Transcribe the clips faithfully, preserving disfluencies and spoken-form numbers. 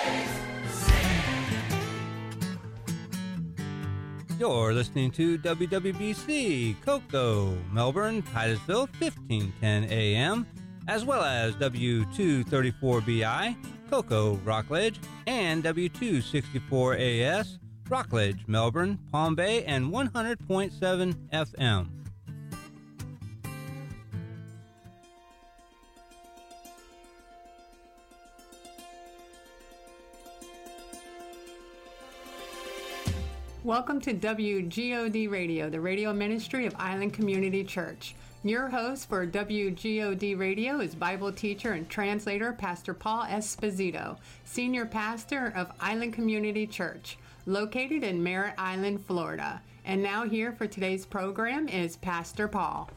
You're listening to W W B C, Cocoa, Melbourne, Titusville, fifteen ten A M, as well as W two thirty-four B I, Cocoa, Rockledge, and W two sixty-four A S, Rockledge, Melbourne, Palm Bay, and one hundred point seven F M. Welcome to W G O D Radio, the radio ministry of Island Community Church. Your host for W G O D Radio is Bible teacher and translator Pastor Paul Esposito, senior pastor of Island Community Church, located in Merritt Island, Florida. And now here for today's program is Pastor Paul.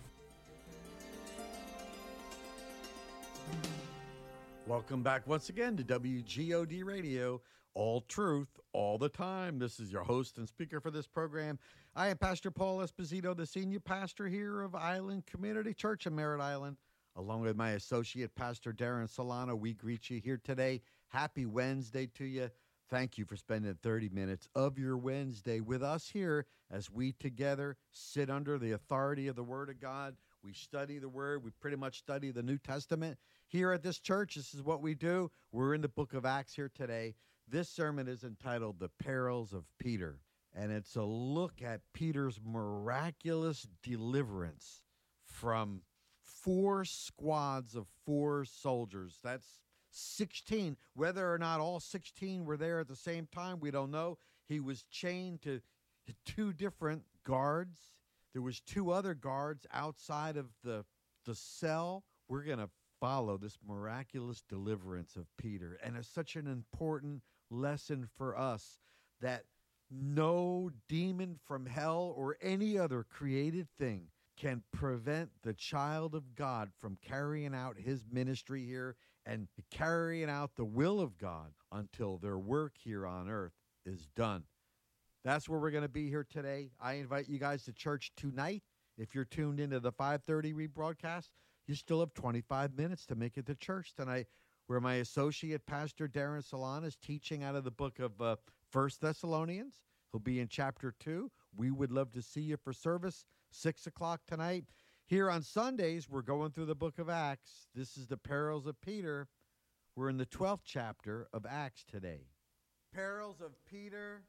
Welcome back once again to W G O D Radio, all truth, all the time. This is your host and speaker for this program. I am Pastor Paul Esposito, the senior pastor here of Island Community Church in Merritt Island. Along with my associate pastor, Darren Solano, we greet you here today. Happy Wednesday to you. Thank you for spending thirty minutes of your Wednesday with us here as we together sit under the authority of the Word of God. We study the Word. We pretty much study the New Testament. Here at this church, this is what we do. We're in the book of Acts here today. This sermon is entitled The Perils of Peter, and it's a look at Peter's miraculous deliverance from four squads of four soldiers. That's sixteen. Whether or not all sixteen were there at the same time, we don't know. He was chained to two different guards. There was two other guards outside of the, the cell. We're going to follow this miraculous deliverance of Peter, and it's such an important lesson for us that no demon from hell or any other created thing can prevent the child of God from carrying out his ministry here and carrying out the will of God until their work here on earth is done. That's where we're going to be here today. I invite you guys to church tonight. If you're tuned into the five thirty rebroadcast, you still have twenty-five minutes to make it to church tonight, where my associate pastor, Darren Solano, is teaching out of the book of uh, First Thessalonians. He'll be in chapter two. We would love to see you for service, six o'clock tonight. Here on Sundays, we're going through the book of Acts. This is the Perils of Peter. We're in the twelfth chapter of Acts today. Perils of Peter,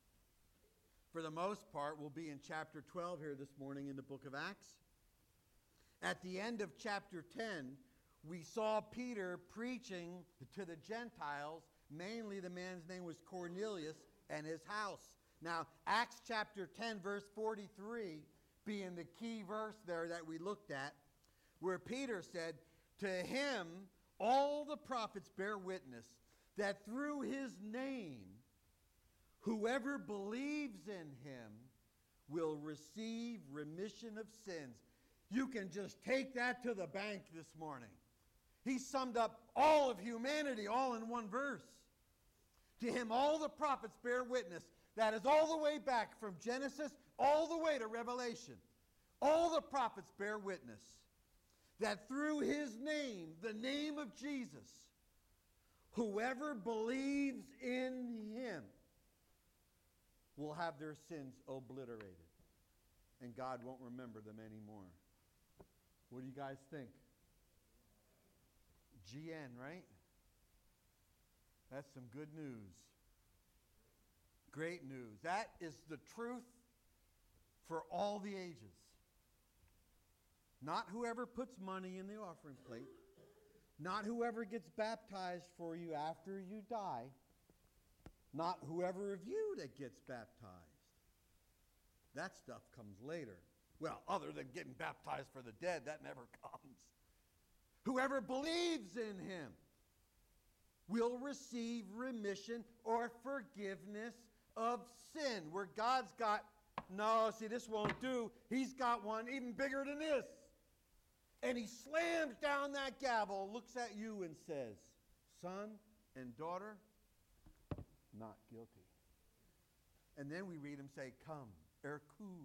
for the most part, will be in chapter twelve here this morning in the book of Acts. At the end of chapter ten, we saw Peter preaching to the Gentiles. Mainly the man's name was Cornelius and his house. Now, Acts chapter ten, verse forty-three, being the key verse there that we looked at, where Peter said, "To him all the prophets bear witness that through his name whoever believes in him will receive remission of sins." You can just take that to the bank this morning. He summed up all of humanity all in one verse. To him all the prophets bear witness. That is all the way back from Genesis all the way to Revelation. All the prophets bear witness that through his name, the name of Jesus, whoever believes in him will have their sins obliterated, and God won't remember them anymore. What do you guys think? G N, right? That's some good news. Great news. That is the truth for all the ages. Not whoever puts money in the offering plate. Not whoever gets baptized for you after you die. Not whoever of you that gets baptized. That stuff comes later. Well, other than getting baptized for the dead, that never comes. Whoever believes in him will receive remission or forgiveness of sin. Where God's got, no, see, this won't do. He's got one even bigger than this. And he slams down that gavel, looks at you and says, "Son and daughter, not guilty." And then we read him say, "Come, erku,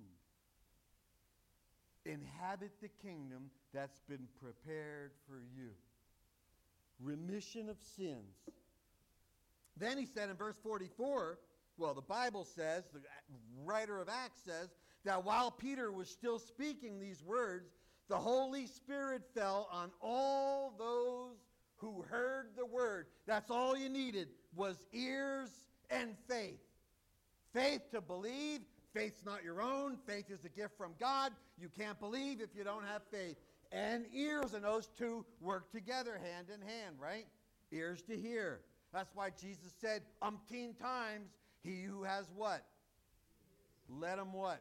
inhabit the kingdom that's been prepared for you." Remission of sins. Then he said in verse forty-four, well, the Bible says, the writer of Acts says, that while Peter was still speaking these words, the Holy Spirit fell on all those who heard the word. That's all you needed, was ears and faith. Faith to believe. Faith's not your own. Faith is a gift from God. You can't believe if you don't have faith. And ears, and those two work together hand in hand, right? Ears to hear. That's why Jesus said umpteen times, he who has what? Let him what?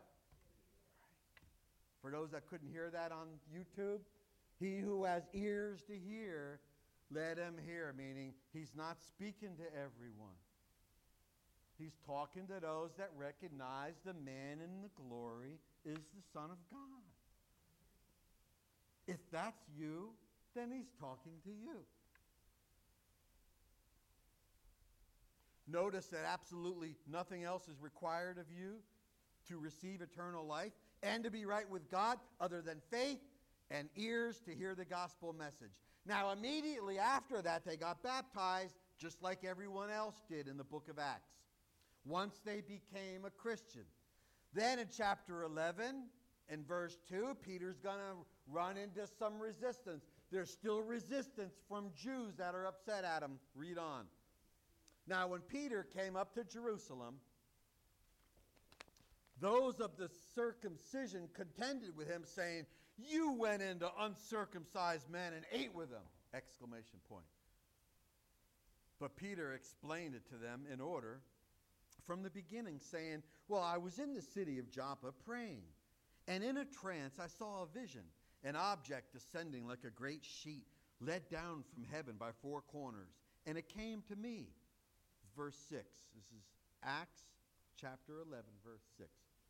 For those that couldn't hear that on YouTube, he who has ears to hear, let him hear. Meaning he's not speaking to everyone. He's talking to those that recognize the man in the glory is the Son of God. If that's you, then he's talking to you. Notice that absolutely nothing else is required of you to receive eternal life and to be right with God other than faith and ears to hear the gospel message. Now, immediately after that, they got baptized just like everyone else did in the book of Acts. Once they became a Christian. Then in chapter eleven, in verse two, Peter's going to run into some resistance. There's still resistance from Jews that are upset at him. Read on. Now, when Peter came up to Jerusalem, those of the circumcision contended with him, saying, "You went into uncircumcised men and ate with them!" Exclamation point. But Peter explained it to them in order from the beginning, saying, "Well, I was in the city of Joppa praying, and in a trance I saw a vision, an object descending like a great sheet, let down from heaven by four corners, and it came to me." Verse six. This is Acts chapter eleven, verse six.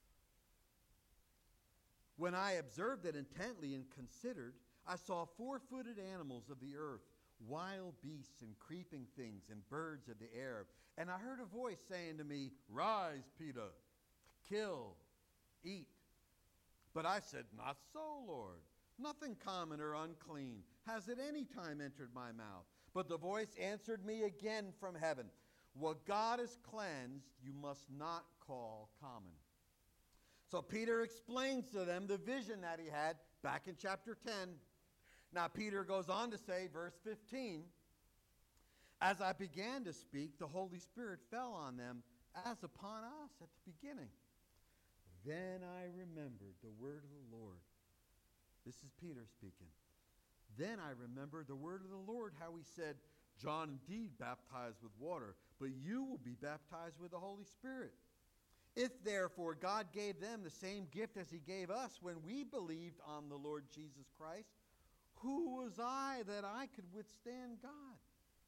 "When I observed it intently and considered, I saw four-footed animals of the earth, wild beasts and creeping things and birds of the air. And I heard a voice saying to me, 'Rise, Peter, kill, eat.' But I said, 'Not so, Lord. Nothing common or unclean has at any time entered my mouth.' But the voice answered me again from heaven, 'What God has cleansed, you must not call common.'" So Peter explains to them the vision that he had back in chapter ten. Now Peter goes on to say, verse fifteen, "As I began to speak, the Holy Spirit fell on them as upon us at the beginning. Then I remembered the word of the Lord." This is Peter speaking. "Then I remembered the word of the Lord, how he said, 'John indeed baptized with water, but you will be baptized with the Holy Spirit.' If therefore God gave them the same gift as he gave us when we believed on the Lord Jesus Christ, who was I that I could withstand God?"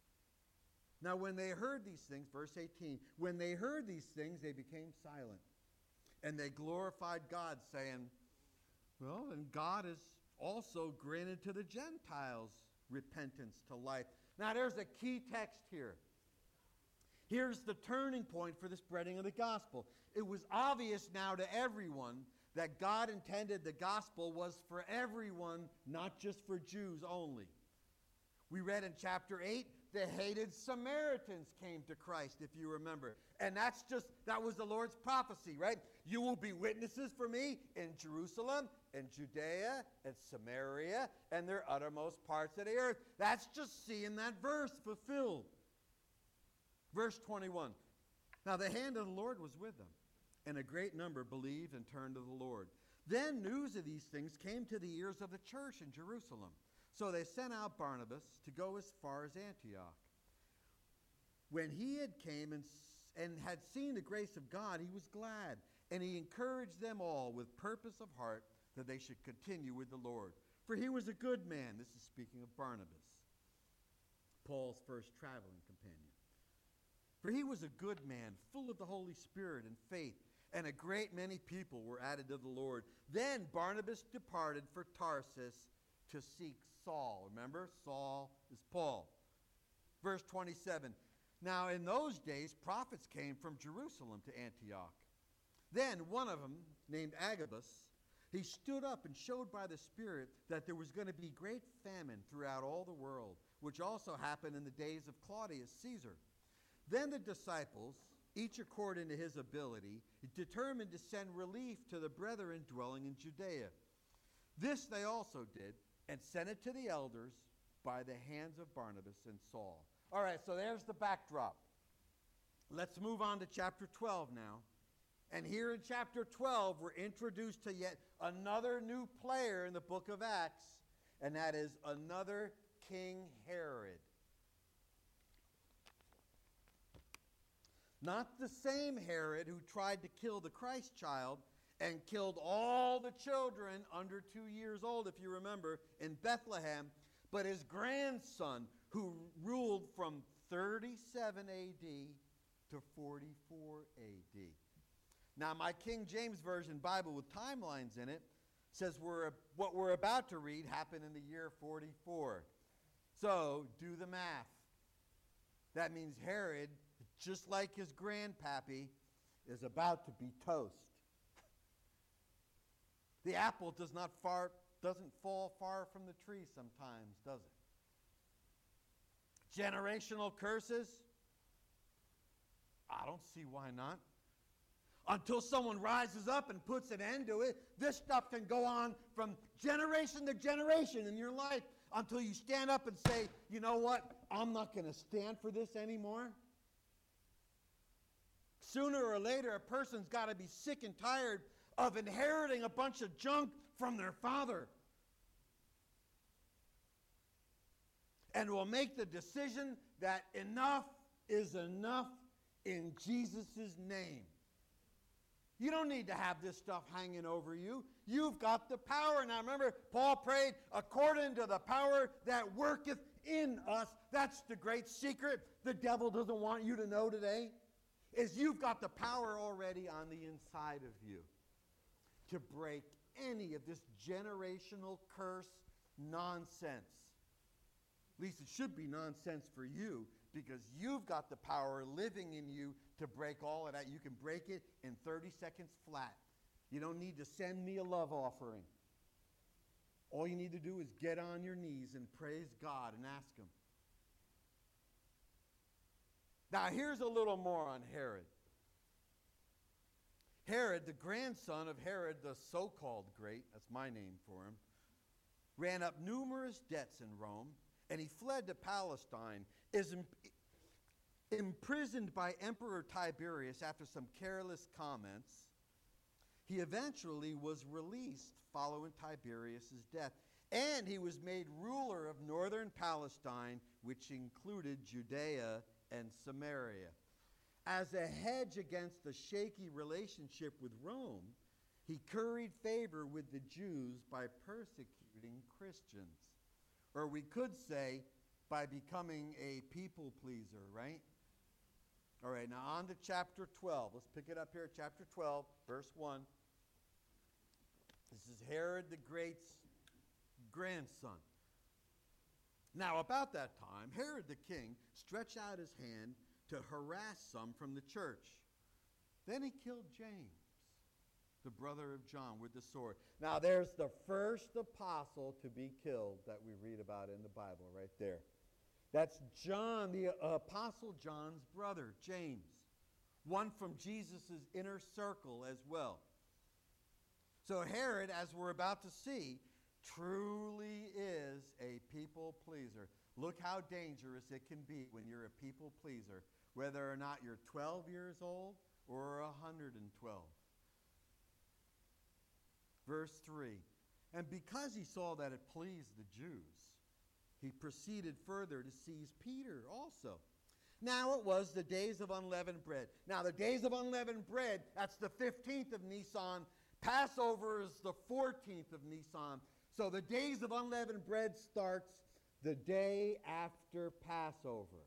Now when they heard these things, verse eighteen, "When they heard these things, they became silent. And they glorified God, saying, 'Well, and God has also granted to the Gentiles repentance to life.'" Now there's a key text here. Here's the turning point for the spreading of the gospel. It was obvious now to everyone that God intended the gospel was for everyone, not just for Jews only. We read in chapter eight, the hated Samaritans came to Christ, if you remember. And that's just, that was the Lord's prophecy, right? "You will be witnesses for me in Jerusalem, and Judea, and Samaria, and their uttermost parts of the earth." That's just seeing that verse fulfilled. Verse twenty-one, "Now the hand of the Lord was with them, and a great number believed and turned to the Lord. Then news of these things came to the ears of the church in Jerusalem. So they sent out Barnabas to go as far as Antioch. When he had came and, and had seen the grace of God, he was glad, and he encouraged them all with purpose of heart that they should continue with the Lord. For he was a good man." This is speaking of Barnabas, Paul's first traveling companion. "For he was a good man, full of the Holy Spirit and faith, and a great many people were added to the Lord. Then Barnabas departed for Tarsus to seek Saul." Remember, Saul is Paul. Verse twenty-seven, "Now in those days prophets came from Jerusalem to Antioch. Then one of them, named Agabus, he stood up and showed by the Spirit that there was going to be great famine throughout all the world, which also happened in the days of Claudius Caesar. Then the disciples, each according to his ability, determined to send relief to the brethren dwelling in Judea. This they also did, and sent it to the elders by the hands of Barnabas and Saul. All right, so there's the backdrop. Let's move on to chapter twelve now. And here in chapter twelve, we're introduced to yet another new player in the book of Acts, and that is another King Herod. Not the same Herod who tried to kill the Christ child and killed all the children under two years old, if you remember, in Bethlehem, but his grandson who ruled from thirty-seven A D to forty-four A D. Now, my King James Version Bible with timelines in it says we're, what we're about to read happened in the year forty-four. So, do the math. That means Herod, just like his grandpappy, is about to be toast. The apple does not far, doesn't fall far from the tree sometimes, does it? Generational curses? I don't see why not. Until someone rises up and puts an end to it, this stuff can go on from generation to generation in your life until you stand up and say, you know what, I'm not going to stand for this anymore. Sooner or later, a person's got to be sick and tired of inheriting a bunch of junk from their father. And will make the decision that enough is enough in Jesus' name. You don't need to have this stuff hanging over you. You've got the power. Now remember, Paul prayed, according to the power that worketh in us. That's the great secret the devil doesn't want you to know today, is you've got the power already on the inside of you to break any of this generational curse nonsense. At least it should be nonsense for you, because you've got the power living in you to break all of that. You can break it in thirty seconds flat. You don't need to send me a love offering. All you need to do is get on your knees and praise God and ask him. Now here's a little more on Herod. Herod, the grandson of Herod the so-called great, that's my name for him, ran up numerous debts in Rome, and he fled to Palestine, is imp- imprisoned by Emperor Tiberius after some careless comments. He eventually was released following Tiberius' death, and he was made ruler of northern Palestine, which included Judea and Samaria. As a hedge against the shaky relationship with Rome, he curried favor with the Jews by persecuting Christians. Or we could say, by becoming a people pleaser, right? All right, now on to chapter twelve. Let's pick it up here, chapter twelve, verse one. This is Herod the Great's grandson. Now, about that time, Herod the king stretched out his hand to harass some from the church. Then he killed James, the brother of John, with the sword. Now, there's the first apostle to be killed that we read about in the Bible right there. That's John, the uh, apostle John's brother, James. One from Jesus' inner circle as well. So Herod, as we're about to see, truly is a people pleaser. Look how dangerous it can be when you're a people pleaser, whether or not you're twelve years old or one hundred twelve. Verse three, and because he saw that it pleased the Jews, he proceeded further to seize Peter also. Now it was the days of unleavened bread. Now the days of unleavened bread, that's the fifteenth of Nisan. Passover is the fourteenth of Nisan. So the days of unleavened bread starts the day after Passover.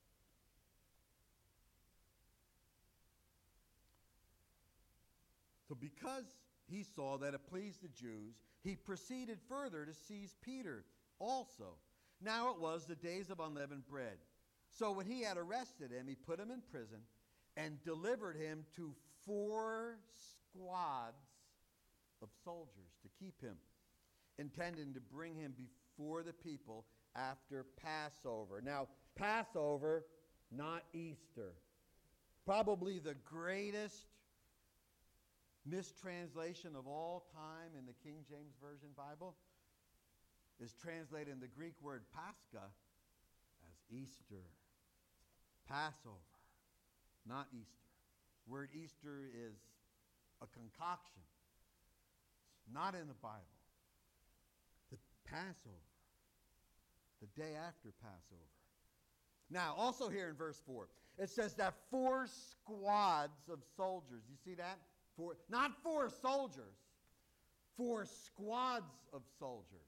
So because he saw that it pleased the Jews, he proceeded further to seize Peter also. Now it was the days of unleavened bread. So when he had arrested him, he put him in prison and delivered him to four squads of soldiers to keep him, intending to bring him before the people after Passover. Now, Passover not Easter. Probably the greatest mistranslation of all time in the King James Version Bible is translated in the Greek word Pascha as Easter. Passover, not Easter. Word Easter is a concoction. It's not in the Bible. The Passover, the day after Passover. Now, also here in verse four, it says that four squads of soldiers, you see that? Four, not four soldiers, four squads of soldiers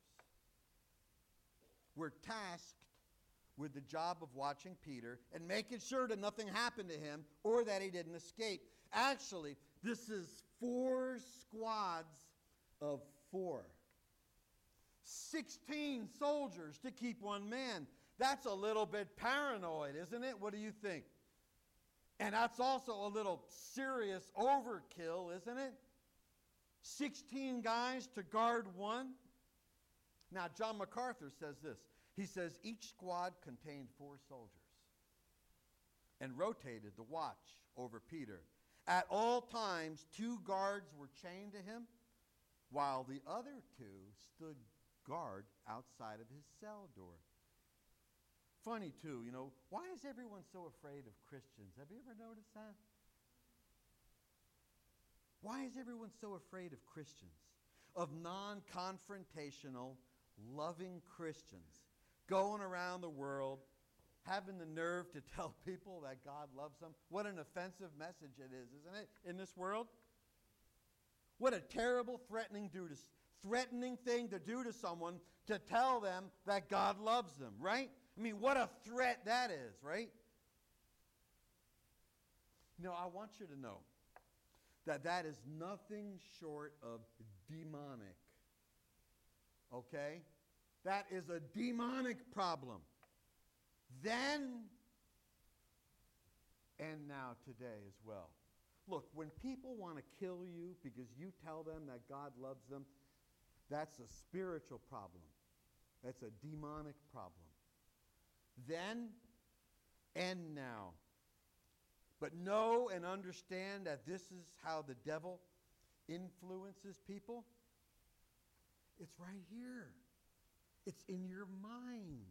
were tasked with the job of watching Peter and making sure that nothing happened to him or that he didn't escape. Actually, this is four squads of four. sixteen soldiers to keep one man. That's a little bit paranoid, isn't it? What do you think? And that's also a little serious overkill, isn't it? sixteen guys to guard one. Now, John MacArthur says this. He says each squad contained four soldiers and rotated the watch over Peter. At all times, two guards were chained to him, while the other two stood guard outside of his cell door. Funny, too, you know, why is everyone so afraid of Christians? Have you ever noticed that? Why is everyone so afraid of Christians? Of non-confrontational, loving Christians going around the world, having the nerve to tell people that God loves them. What an offensive message it is, isn't it, in this world? What a terrible, threatening, do to, threatening thing to do to someone, to tell them that God loves them, right? I mean, what a threat that is, right? No, I want you to know that that is nothing short of demonic. Okay? That is a demonic problem. Then and now today as well. Look, when people want to kill you because you tell them that God loves them, that's a spiritual problem. That's a demonic problem. Then and now. But know and understand that this is how the devil influences people. It's right here. It's in your minds.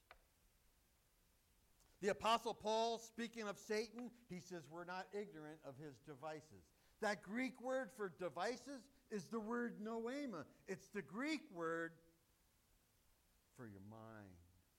The Apostle Paul, speaking of Satan, he says we're not ignorant of his devices. That Greek word for devices is the word noema. It's the Greek word for your mind.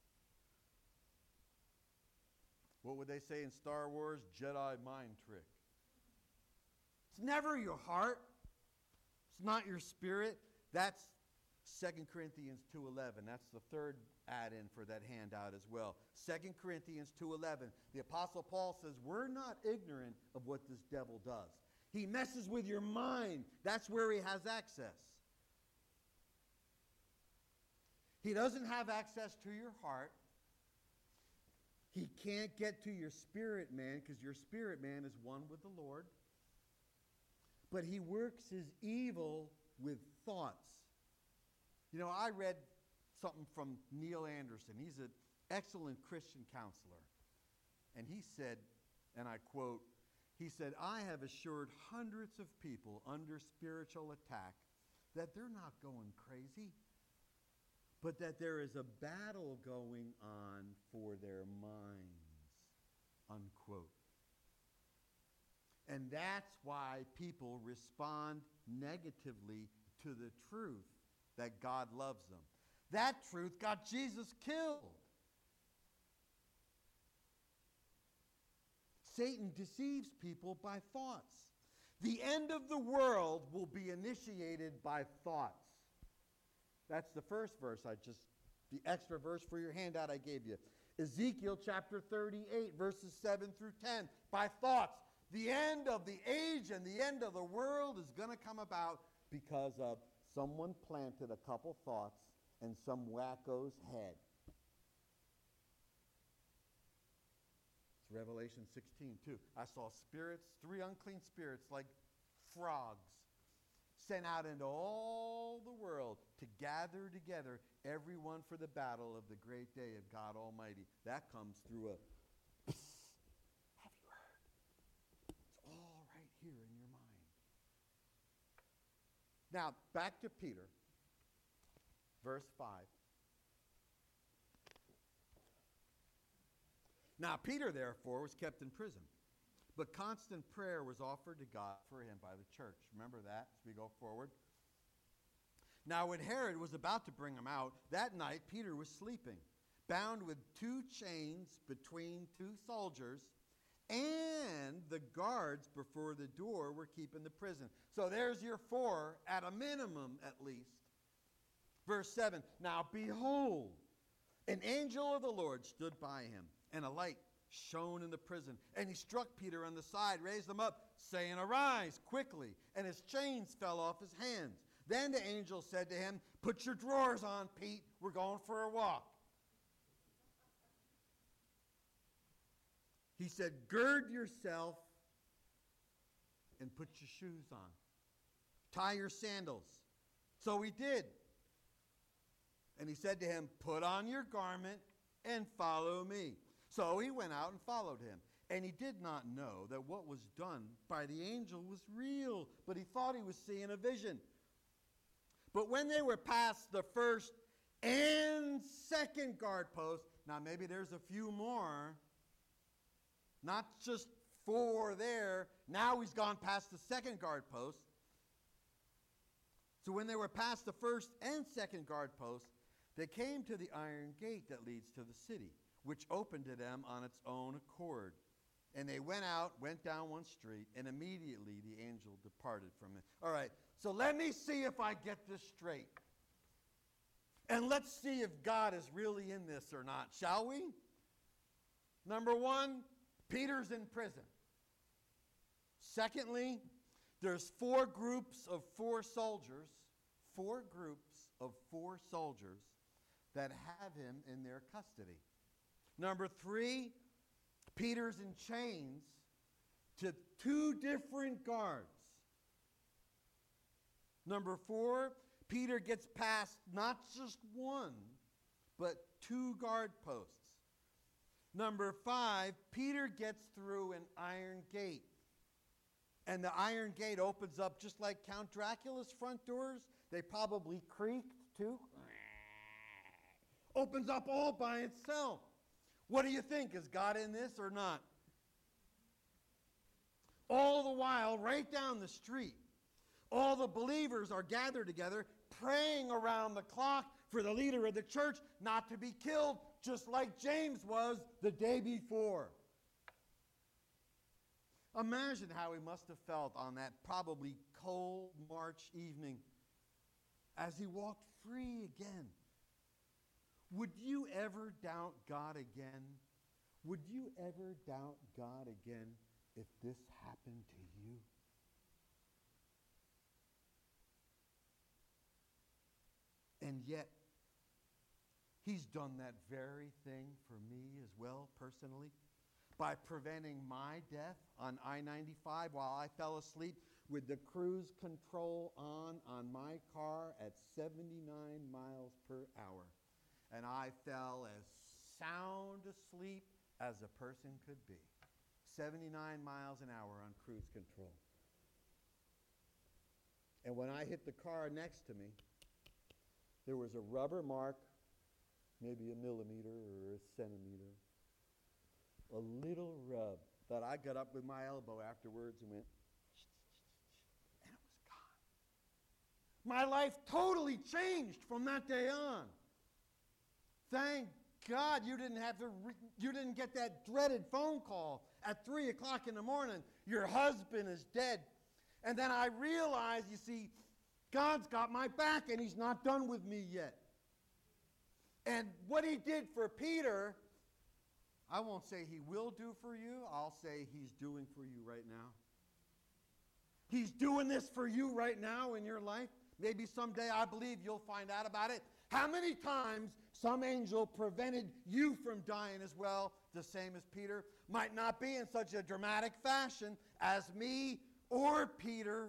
What would they say in Star Wars? Jedi mind trick. It's never your heart. It's not your spirit. That's Second Corinthians two eleven. That's the third add-in for that handout as well. Second Corinthians two eleven. The Apostle Paul says we're not ignorant of what this devil does. He messes with your mind. That's where he has access. He doesn't have access to your heart. He can't get to your spirit man because your spirit man is one with the Lord. But he works his evil with thoughts. You know, I read something from Neil Anderson. He's an excellent Christian counselor. And he said, and I quote, he said, I have assured hundreds of people under spiritual attack that they're not going crazy, but that there is a battle going on for their minds, unquote. And that's why people respond negatively to the truth that God loves them. That truth got Jesus killed. Satan deceives people by thoughts. The end of the world will be initiated by thoughts. That's the first verse I just, the extra verse for your handout I gave you. Ezekiel chapter thirty-eight, verses seven through ten. By thoughts. The end of the age and the end of the world is going to come about because of someone planted a couple thoughts in some wacko's head. It's Revelation sixteen, too. I saw spirits, three unclean spirits like frogs, sent out into all the world to gather together everyone for the battle of the great day of God Almighty. That comes through a Now, back to Peter, verse five. Now, Peter, therefore, was kept in prison, but constant prayer was offered to God for him by the church. Remember that as we go forward. Now, when Herod was about to bring him out, that night Peter was sleeping, bound with two chains between two soldiers, and the guards before the door were keeping the prison. So there's your four, at a minimum at least. Verse seven, now behold, an angel of the Lord stood by him, and a light shone in the prison. And he struck Peter on the side, raised him up, saying, arise quickly. And his chains fell off his hands. Then the angel said to him, put your drawers on, Pete. We're going for a walk. He said, gird yourself and put your shoes on. Tie your sandals. So he did. And he said to him, put on your garment and follow me. So he went out and followed him. And he did not know that what was done by the angel was real, but he thought he was seeing a vision. But when they were past the first and second guard post, now maybe there's a few more, not just four there. Now he's gone past the second guard post. So when they were past the first and second guard post, they came to the iron gate that leads to the city, which opened to them on its own accord. And they went out, went down one street, and immediately the angel departed from it. All right, so let me see if I get this straight. And let's see if God is really in this or not, shall we? Number one, Peter's in prison. Secondly, there's four groups of four soldiers, four groups of four soldiers that have him in their custody. Number three, Peter's in chains to two different guards. Number four, Peter gets past not just one, but two guard posts. Number five, Peter gets through an iron gate. And the iron gate opens up just like Count Dracula's front doors. They probably creaked too. Opens up all by itself. What do you think? Is God in this or not? All the while, right down the street, all the believers are gathered together, praying around the clock for the leader of the church not to be killed, just like James was the day before. Imagine how he must have felt on that probably cold March evening as he walked free again. Would you ever doubt God again? Would you ever doubt God again if this happened to you? And yet, he's done that very thing for me as well, personally, by preventing my death on I ninety-five while I fell asleep with the cruise control on on my car at seventy-nine miles per hour. And I fell as sound asleep as a person could be. seventy-nine miles an hour on cruise control. And when I hit the car next to me, there was a rubber mark, maybe a millimeter or a centimeter, a little rub that I got up with my elbow afterwards and went, and it was gone. My life totally changed from that day on. Thank God you didn't have to, re- you didn't get that dreaded phone call at three o'clock in the morning. Your husband is dead. And then I realized, you see, God's got my back and he's not done with me yet. And what he did for Peter, I won't say he will do for you. I'll say he's doing for you right now. He's doing this for you right now in your life. Maybe someday, I believe, you'll find out about it. How many times some angel prevented you from dying as well, the same as Peter? Might not be in such a dramatic fashion as me or Peter.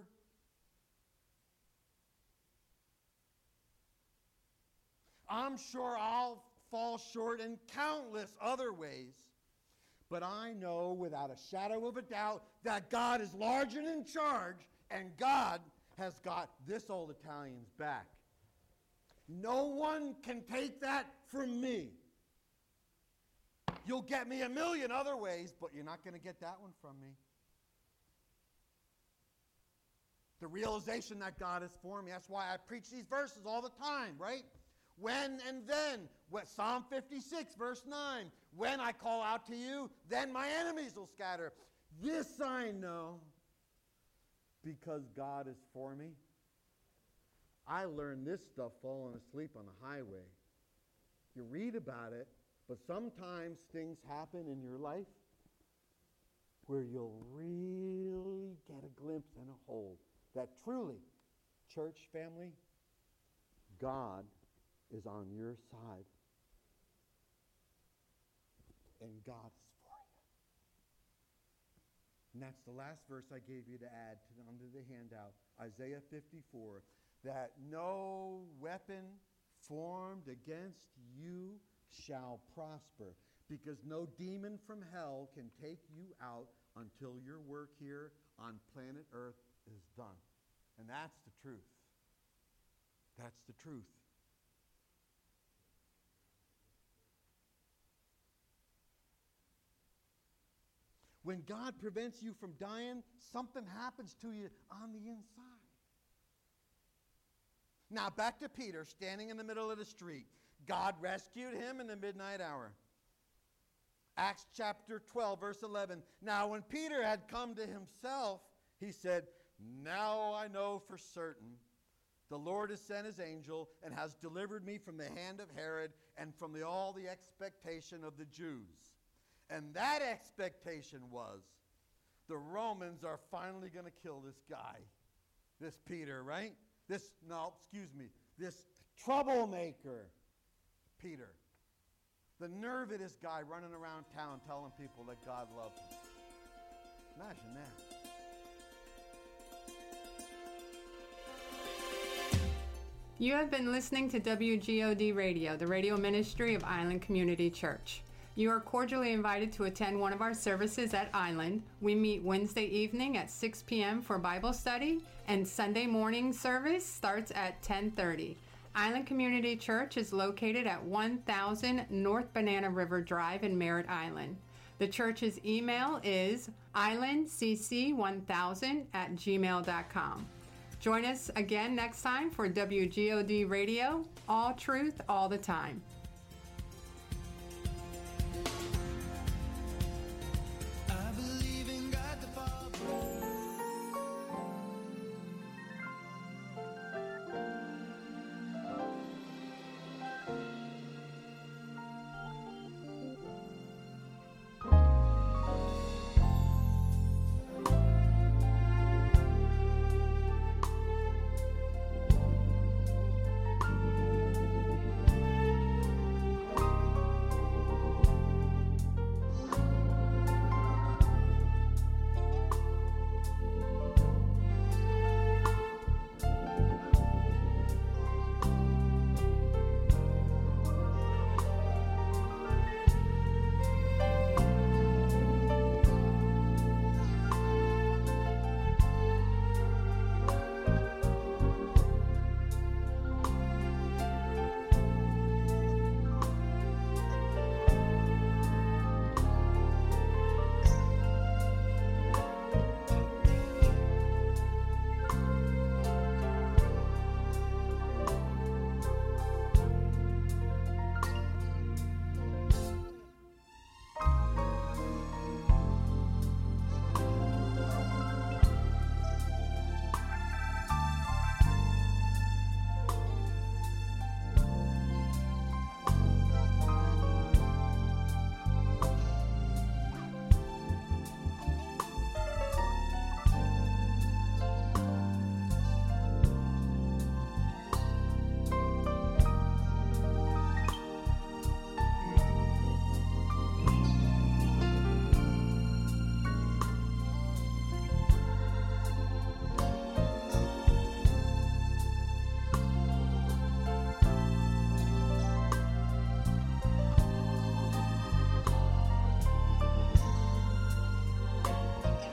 I'm sure I'll fall short in countless other ways. But I know without a shadow of a doubt that God is large and in charge, and God has got this old Italian's back. No one can take that from me. You'll get me a million other ways, but you're not going to get that one from me. The realization that God is for me. That's why I preach these verses all the time, right? When and then. What, Psalm fifty-six, verse nine. When I call out to you, then my enemies will scatter. This I know, because God is for me. I learned this stuff falling asleep on the highway. You read about it, but sometimes things happen in your life where you'll really get a glimpse and a hold that truly, church family, God is on your side. And God is for you. And that's the last verse I gave you to add to, under the handout, Isaiah fifty-four, that no weapon formed against you shall prosper, because no demon from hell can take you out until your work here on planet Earth is done. And that's the truth. That's the truth. When God prevents you from dying, something happens to you on the inside. Now, back to Peter, standing in the middle of the street. God rescued him in the midnight hour. Acts chapter twelve, verse eleven. Now, when Peter had come to himself, he said, now I know for certain the Lord has sent his angel and has delivered me from the hand of Herod and from the, all the expectation of the Jews. And that expectation was the Romans are finally going to kill this guy, this Peter, right? This, no, excuse me, this troublemaker, Peter. The nerve of this guy running around town telling people that God loved him. Imagine that. You have been listening to W G O D Radio, the radio ministry of Island Community Church. You are cordially invited to attend one of our services at Island. We meet Wednesday evening at six p.m. for Bible study, and Sunday morning service starts at ten thirty. Island Community Church is located at one thousand North Banana River Drive in Merritt Island. The church's email is island c c one thousand at gmail dot com. Join us again next time for W G O D Radio, all truth, all the time.